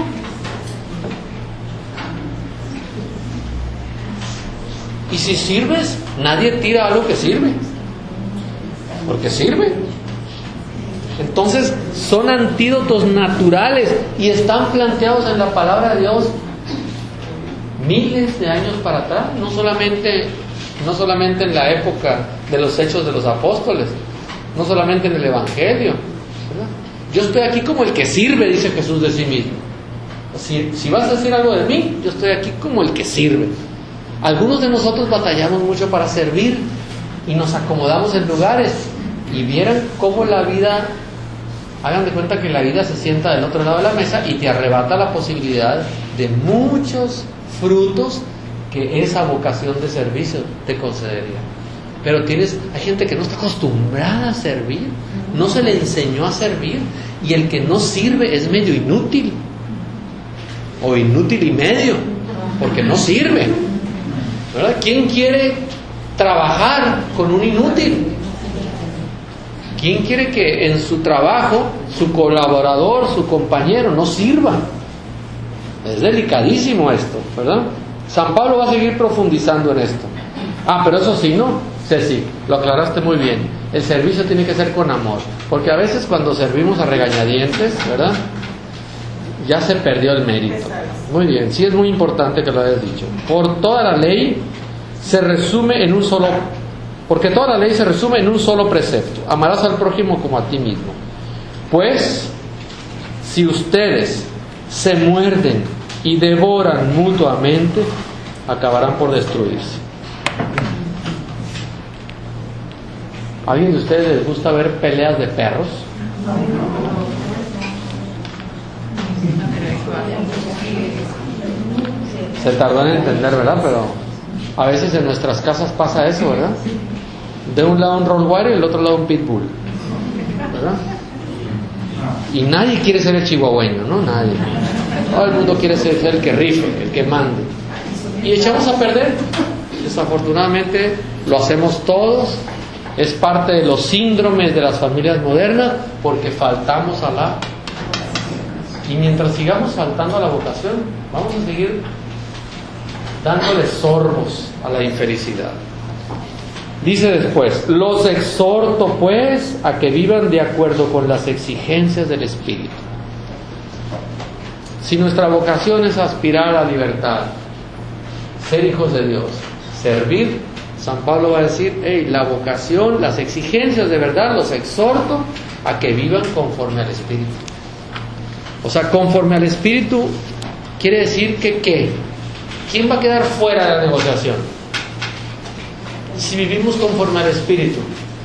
Y si sirves, nadie tira algo que sirve, porque sirve. Entonces son antídotos naturales y están planteados en la palabra de Dios miles de años para atrás, no solamente en la época de los Hechos de los Apóstoles, no solamente en el Evangelio, ¿verdad? Yo estoy aquí como el que sirve, dice Jesús de sí mismo. Si vas a decir algo de mí, yo estoy aquí como el que sirve. Algunos de nosotros batallamos mucho para servir y nos acomodamos en lugares, y vieran cómo la vida, hagan de cuenta que la vida se sienta del otro lado de la mesa y te arrebata la posibilidad de muchos frutos que esa vocación de servicio te concedería. Pero hay gente que no está acostumbrada a servir, no se le enseñó a servir, y el que no sirve es medio inútil. o inútil y medio, porque no sirve, ¿verdad? ¿Quién quiere trabajar con un inútil? ¿Quién quiere que en su trabajo su colaborador, su compañero no sirva? Es delicadísimo esto, ¿verdad? San Pablo va a seguir profundizando en esto. Pero eso sí, ¿no? Ceci, lo aclaraste muy bien. El servicio tiene que ser con amor, porque a veces cuando servimos a regañadientes, ¿verdad?, ya se perdió el mérito. Muy bien, sí es muy importante que lo hayas dicho. Por toda la ley se resume en un solo, porque toda la ley se resume en un solo precepto: amarás al prójimo como a ti mismo. Pues, si ustedes se muerden y devoran mutuamente, acabarán por destruirse. ¿A alguien de ustedes les gusta ver peleas de perros? Se tardó en entender, ¿verdad? Pero a veces en nuestras casas pasa eso, ¿verdad? De un lado un Rottweiler y del otro lado un Pitbull, ¿verdad? Y nadie quiere ser el chihuahueño, ¿no? Nadie. Todo el mundo quiere ser el que rife, el que mande. Y echamos a perder. Desafortunadamente lo hacemos todos. Es parte de los síndromes de las familias modernas, porque faltamos a la... Y mientras sigamos faltando a la vocación, vamos a seguir dándole sorbos a la infelicidad. Dice después: los exhorto pues a que vivan de acuerdo con las exigencias del Espíritu. Si nuestra vocación es aspirar a la libertad, ser hijos de Dios, servir, San Pablo va a decir: la vocación, las exigencias de verdad, los exhorto a que vivan conforme al Espíritu. O sea, conforme al Espíritu quiere decir que ¿qué? ¿Quién va a quedar fuera de la negociación? Si vivimos conforme al Espíritu,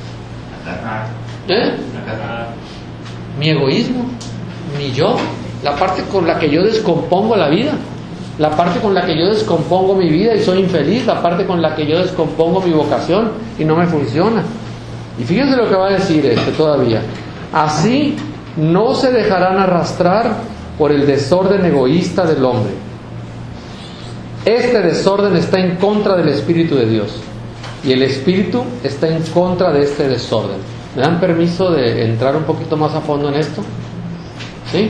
mi egoísmo, mi yo, la parte con la que yo descompongo la vida, la parte con la que yo descompongo mi vida y soy infeliz, la parte con la que yo descompongo mi vocación y no me funciona. Y fíjense lo que va a decir todavía: así no se dejarán arrastrar por el desorden egoísta del hombre. Este desorden está en contra del Espíritu de Dios, y el Espíritu está en contra de este desorden. ¿Me dan permiso de entrar un poquito más a fondo en esto? ¿Sí?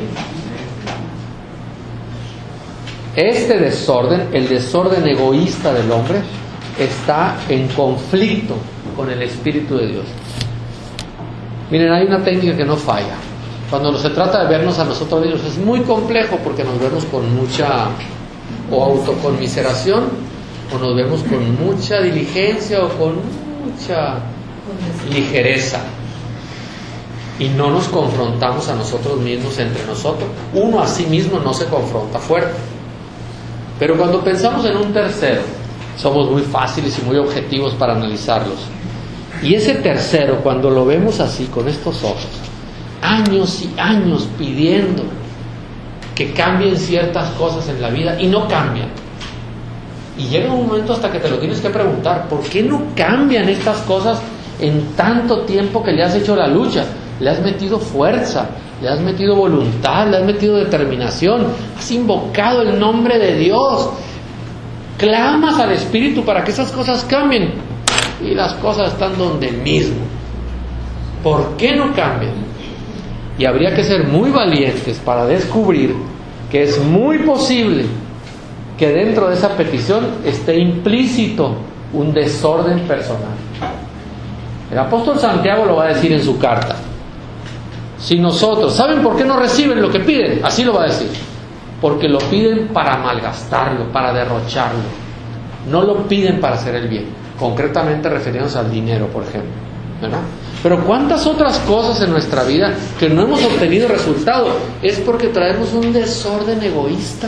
Este desorden, el desorden egoísta del hombre, está en conflicto con el Espíritu de Dios. Miren, hay una técnica que no falla. Cuando se trata de vernos a nosotros mismos es muy complejo, porque nos vemos con mucha o autoconmiseración, o nos vemos con mucha diligencia o con mucha ligereza, y no nos confrontamos a nosotros mismos entre nosotros. Uno a sí mismo no se confronta fuerte, pero cuando pensamos en un tercero, somos muy fáciles y muy objetivos para analizarlos. Y ese tercero, cuando lo vemos así, con estos ojos, años y años pidiendo que cambien ciertas cosas en la vida y no cambian, y llega un momento hasta que te lo tienes que preguntar: ¿por qué no cambian estas cosas en tanto tiempo que le has hecho la lucha? Le has metido fuerza, le has metido voluntad, le has metido determinación, has invocado el nombre de Dios, clamas al Espíritu para que esas cosas cambien, y las cosas están donde mismo. ¿Por qué no cambian? Y habría que ser muy valientes para descubrir que es muy posible que dentro de esa petición esté implícito un desorden personal. El apóstol Santiago lo va a decir en su carta. Si nosotros, ¿saben por qué no reciben lo que piden? Así lo va a decir: porque lo piden para malgastarlo, para derrocharlo. No lo piden para hacer el bien. Concretamente refiriéndose al dinero, por ejemplo, ¿verdad? Pero ¿cuántas otras cosas en nuestra vida que no hemos obtenido resultado? Es porque traemos un desorden egoísta.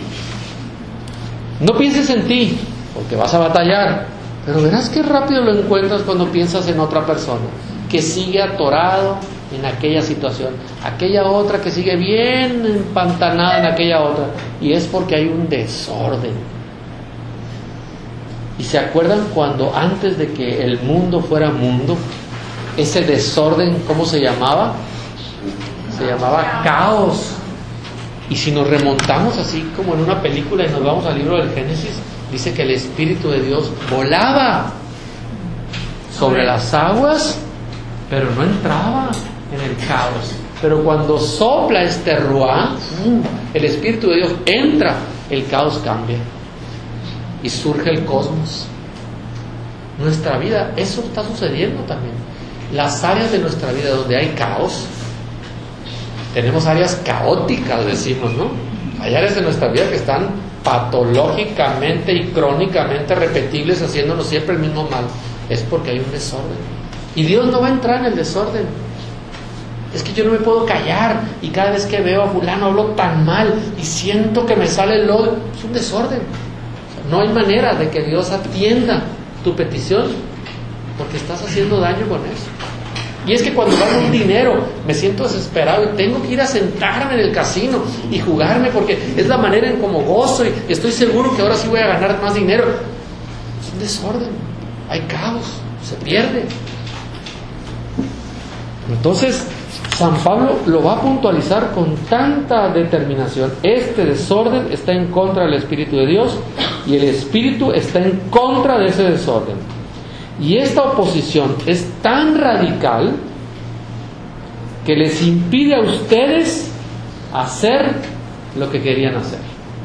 No pienses en ti, porque vas a batallar, pero verás qué rápido lo encuentras cuando piensas en otra persona que sigue atorado en aquella situación, aquella otra que sigue bien empantanada en aquella otra, y es porque hay un desorden. ¿Y se acuerdan cuando antes de que el mundo fuera mundo, ese desorden, ¿cómo se llamaba? Se llamaba caos. Y si nos remontamos así como en una película y nos vamos al libro del Génesis, dice que el Espíritu de Dios volaba sobre las aguas, pero no entraba en el caos. Pero cuando sopla este ruá, el Espíritu de Dios entra, el caos cambia y surge el cosmos. Nuestra vida, eso está sucediendo también. Las áreas de nuestra vida donde hay caos, tenemos áreas caóticas, decimos, ¿no? Hay áreas de nuestra vida que están patológicamente y crónicamente repetibles, haciéndonos siempre el mismo mal. Es porque hay un desorden. Y Dios no va a entrar en el desorden. Es que yo no me puedo callar y cada vez que veo a fulano hablo tan mal y siento que me sale el odio. Es un desorden. O sea, no hay manera de que Dios atienda tu petición porque estás haciendo daño con eso. Y es que cuando gano un dinero me siento desesperado y tengo que ir a sentarme en el casino y jugarme porque es la manera en cómo gozo y estoy seguro que ahora sí voy a ganar más dinero. Es un desorden, hay caos, se pierde. Entonces San Pablo lo va a puntualizar con tanta determinación. Este desorden está en contra del Espíritu de Dios y el Espíritu está en contra de ese desorden. Y esta oposición es tan radical que les impide a ustedes hacer lo que querían hacer.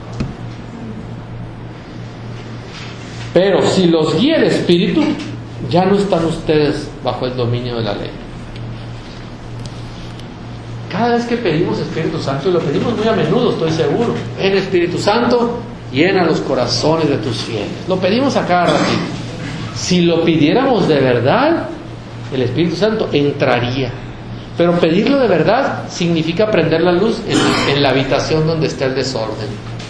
Pero si los guía el Espíritu, ya no están ustedes bajo el dominio de la ley. Cada vez que pedimos Espíritu Santo, y lo pedimos muy a menudo, estoy seguro, ven Espíritu Santo, llena los corazones de tus fieles. Lo pedimos a cada ratito. Si lo pidiéramos de verdad, el Espíritu Santo entraría. Pero pedirlo de verdad significa prender la luz en la habitación donde está el desorden.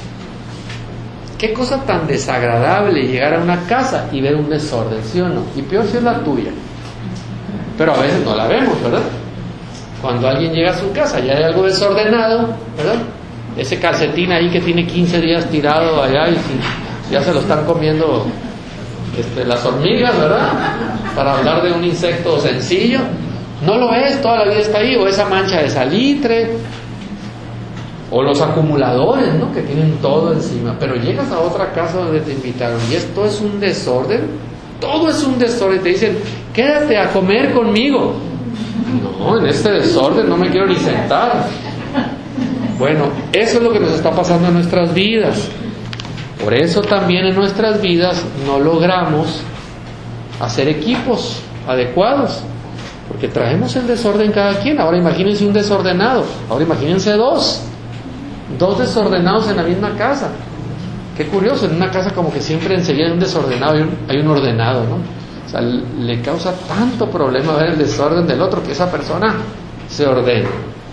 Qué cosa tan desagradable llegar a una casa y ver un desorden, ¿sí o no? Y peor si es la tuya. Pero a veces no la vemos, ¿verdad? Cuando alguien llega a su casa y hay algo desordenado, ¿verdad? Ese calcetín ahí que tiene 15 días tirado allá y ya se lo están comiendo las hormigas, ¿verdad? Para hablar de un insecto sencillo. No lo ves, toda la vida está ahí. O esa mancha de salitre, o los acumuladores, ¿no? Que tienen todo encima. Pero llegas a otra casa donde te invitaron y esto es un desorden. Todo es un desorden. Te dicen, quédate a comer conmigo. No, en este desorden no me quiero ni sentar. Bueno, eso es lo que nos está pasando en nuestras vidas. Por eso también en nuestras vidas no logramos hacer equipos adecuados, porque traemos el desorden cada quien. Ahora imagínense un desordenado, ahora imagínense dos desordenados en la misma casa. Qué curioso, en una casa como que siempre enseguida hay un desordenado y hay un ordenado, ¿no? O sea, le causa tanto problema ver el desorden del otro que esa persona se ordena.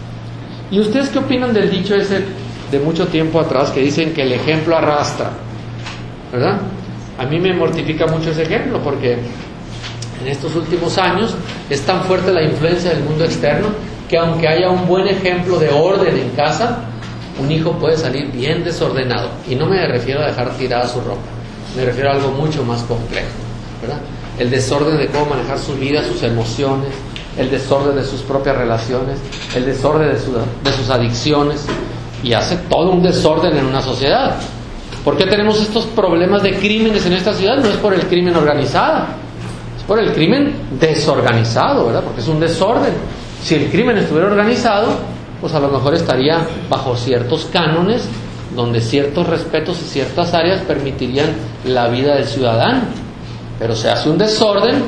¿Y ustedes qué opinan del dicho ese de mucho tiempo atrás que dicen que el ejemplo arrastra? ¿Verdad? A mí me mortifica mucho ese ejemplo porque en estos últimos años es tan fuerte la influencia del mundo externo que aunque haya un buen ejemplo de orden en casa, un hijo puede salir bien desordenado. Y no me refiero a dejar tirada su ropa, me refiero a algo mucho más complejo, ¿verdad? El desorden de cómo manejar su vida, sus emociones, el desorden de sus propias relaciones, el desorden de sus adicciones, y hace todo un desorden en una sociedad. ¿Por qué tenemos estos problemas de crímenes en esta ciudad? No es por el crimen organizado, es por el crimen desorganizado, ¿verdad? Porque es un desorden. Si el crimen estuviera organizado, pues a lo mejor estaría bajo ciertos cánones, donde ciertos respetos y ciertas áreas permitirían la vida del ciudadano. Pero se hace un desorden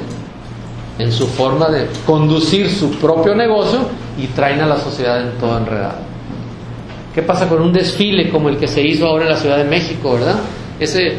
en su forma de conducir su propio negocio y traen a la sociedad en todo enredado. ¿Qué pasa con un desfile como el que se hizo ahora en la Ciudad de México, verdad? Ese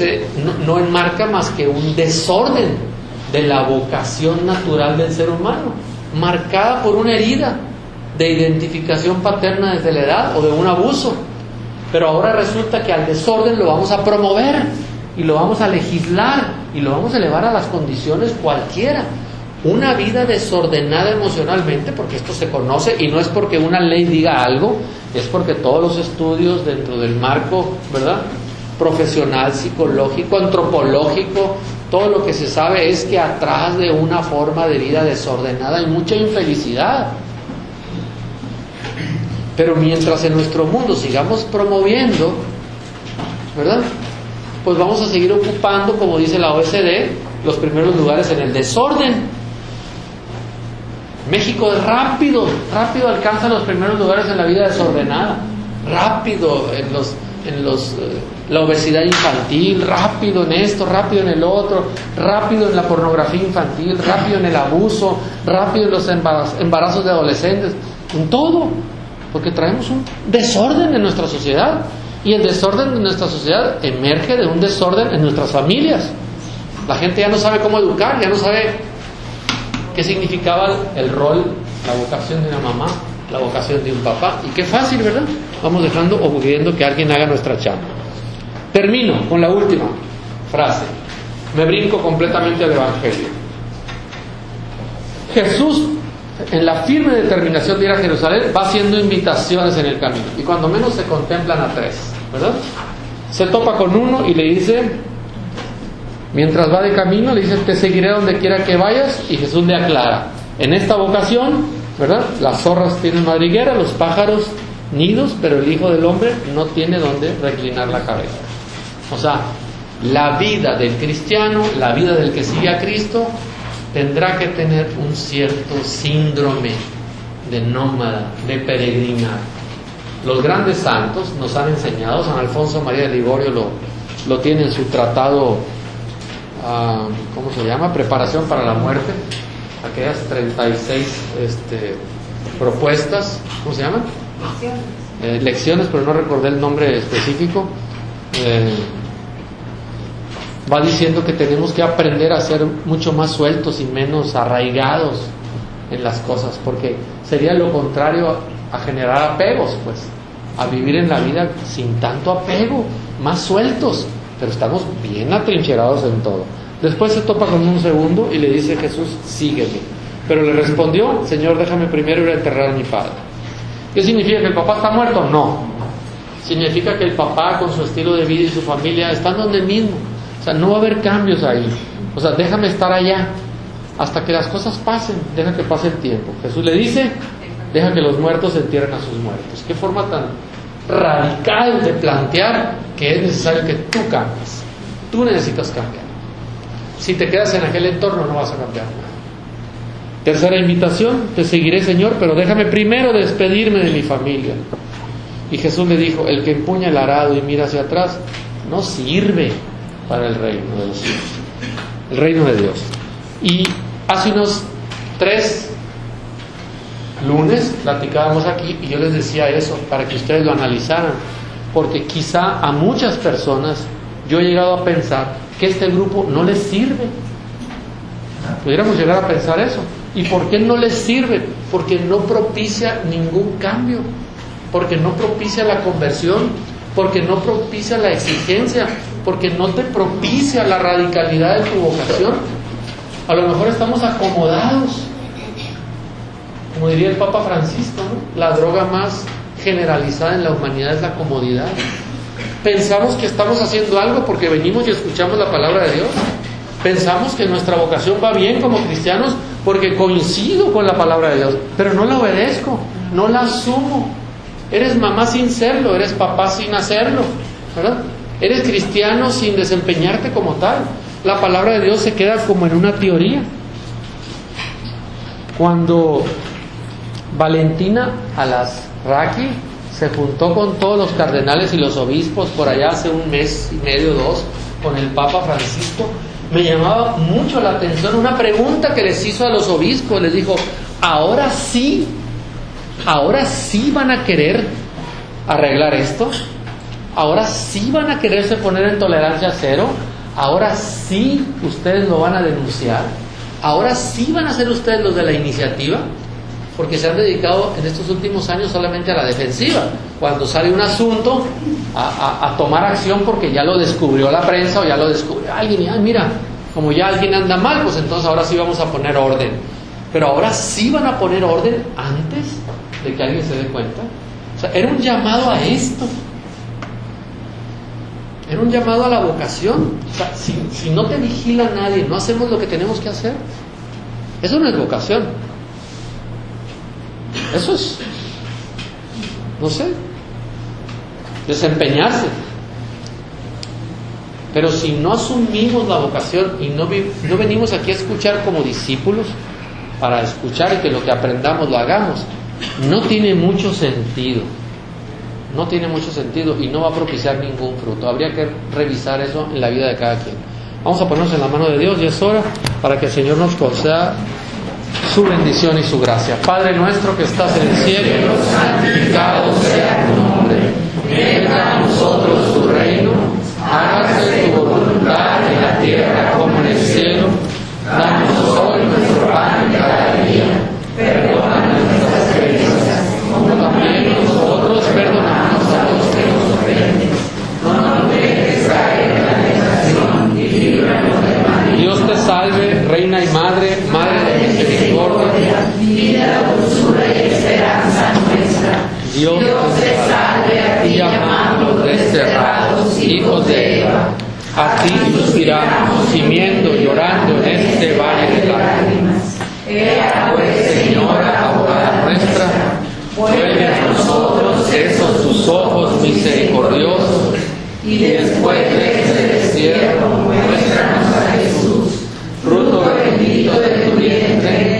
no enmarca más que un desorden de la vocación natural del ser humano, marcada por una herida de identificación paterna desde la edad o de un abuso. Pero ahora resulta que al desorden lo vamos a promover y lo vamos a legislar y lo vamos a elevar a las condiciones cualquiera. Una vida desordenada emocionalmente, porque esto se conoce, y no es porque una ley diga algo, es porque todos los estudios dentro del marco, ¿verdad?, profesional, psicológico, antropológico, todo lo que se sabe es que atrás de una forma de vida desordenada hay mucha infelicidad. Pero mientras en nuestro mundo sigamos promoviendo, ¿verdad?, pues vamos a seguir ocupando, como dice la OECD, los primeros lugares en el desorden. México es rápido alcanza los primeros lugares en la vida desordenada, rápido en la obesidad infantil, rápido en esto, rápido en el otro, rápido en la pornografía infantil, rápido en el abuso, rápido en los embarazos de adolescentes, en todo, porque traemos un desorden en nuestra sociedad, y el desorden de nuestra sociedad emerge de un desorden en nuestras familias. La gente ya no sabe cómo educar, ya no sabe qué significaba el rol, la vocación de una mamá, la vocación de un papá. Y qué fácil, ¿verdad? Vamos dejando o pidiendo que alguien haga nuestra chamba. Termino con la última frase. Me brinco completamente al Evangelio. Jesús, en la firme determinación de ir a Jerusalén, va haciendo invitaciones en el camino. Y cuando menos se contemplan a 3, ¿verdad? Se topa con uno y le dice, mientras va de camino, le dice, te seguiré donde quiera que vayas. Y Jesús le aclara, en esta vocación, ¿verdad?, las zorras tienen madriguera, los pájaros nidos, pero el Hijo del Hombre no tiene donde reclinar la cabeza. O sea, la vida del cristiano, la vida del que sigue a Cristo, tendrá que tener un cierto síndrome de nómada, de peregrinar. Los grandes santos nos han enseñado, San Alfonso María de Ligorio lo tiene en su tratado, ¿cómo se llama?, Preparación para la muerte, aquellas 36 propuestas, ¿cómo se llaman? Lecciones, pero no recordé el nombre específico. Va diciendo que tenemos que aprender a ser mucho más sueltos y menos arraigados en las cosas, porque sería lo contrario a generar apegos, pues, a vivir en la vida sin tanto apego, más sueltos, pero estamos bien atrincherados en todo. Después se topa con un segundo y le dice Jesús, sígueme. Pero le respondió, Señor, déjame primero ir a enterrar a mi padre. ¿Qué significa? ¿Que el papá está muerto? No. Significa que el papá, con su estilo de vida y su familia, están donde mismo. O sea, no va a haber cambios ahí. O sea, déjame estar allá hasta que las cosas pasen, deja que pase el tiempo. Jesús le dice, deja que los muertos entierren a sus muertos. Qué forma tan radical de plantear que es necesario que tú cambies. Tú necesitas cambiar. Si te quedas en aquel entorno no vas a cambiar nada. Tercera invitación, te seguiré, Señor, pero déjame primero despedirme de mi familia. Y Jesús le dijo, el que empuña el arado y mira hacia atrás no sirve para el reino de los cielos, el reino de Dios. Y hace unos 3 lunes platicábamos aquí y yo les decía eso para que ustedes lo analizaran, porque quizá a muchas personas yo he llegado a pensar que este grupo no les sirve. Pudiéramos llegar a pensar eso. ¿Y por qué no les sirve? Porque no propicia ningún cambio, porque no propicia la conversión, porque no propicia la exigencia, porque no te propicia la radicalidad de tu vocación. A lo mejor estamos acomodados, como diría el Papa Francisco, ¿no? La droga más generalizada en la humanidad es la comodidad. Pensamos que estamos haciendo algo porque venimos y escuchamos la palabra de Dios. Pensamos que nuestra vocación va bien como cristianos porque coincido con la palabra de Dios, pero no la obedezco, no la asumo. Eres mamá sin serlo, eres papá sin hacerlo, ¿verdad? Eres cristiano sin desempeñarte como tal. La palabra de Dios se queda como en una teoría. Cuando Valentina Alasraqui se juntó con todos los cardenales y los obispos por allá hace 1 mes y medio, 2, con el Papa Francisco, me llamaba mucho la atención una pregunta que les hizo a los obispos. Les dijo, ahora sí van a querer arreglar esto, ahora sí van a quererse poner en tolerancia cero, ahora sí ustedes lo van a denunciar, ahora sí van a ser ustedes los de la iniciativa, porque se han dedicado en estos últimos años solamente a la defensiva. Cuando sale un asunto, a tomar acción porque ya lo descubrió la prensa o ya lo descubrió alguien, y mira, como ya alguien anda mal, pues entonces ahora sí vamos a poner orden. Pero ahora sí van a poner orden antes de que alguien se dé cuenta. O sea, era un llamado a esto, era un llamado a la vocación. O sea, si no te vigila nadie, no hacemos lo que tenemos que hacer, eso no es vocación. Eso es no sé, desempeñarse. Pero si no asumimos la vocación y no venimos aquí a escuchar como discípulos, para escuchar y que lo que aprendamos lo hagamos, no tiene mucho sentido. No tiene mucho sentido y no va a propiciar ningún fruto. Habría que revisar eso en la vida de cada quien. Vamos a ponernos en la mano de Dios y es hora para que el Señor nos conceda su bendición y su gracia. Padre nuestro que estás en el cielo, santificado sea tu nombre. Venga a nosotros tu reino. Hágase tu voluntad en la tierra como en el cielo. Danos hoy nuestro pan de cada día. Perdona nuestras ofensas, como también nosotros perdonamos a los que nos ofenden. No nos dejes caer en la tentación y líbranos del mal. Dios te salve, Reina y Madre, Madre de misericordia, vida, dulzura y esperanza nuestra. Dios te salve, a ti llamamos los desterrados, hijos de Eva. A ti suspiramos, gimiendo, llorando en este valle de lágrimas. Ea pues, Señora, abogada nuestra, vuelve a nosotros esos tus ojos misericordiosos, y después de este destierro muéstranos a Jesús, fruto bendito de tu vientre.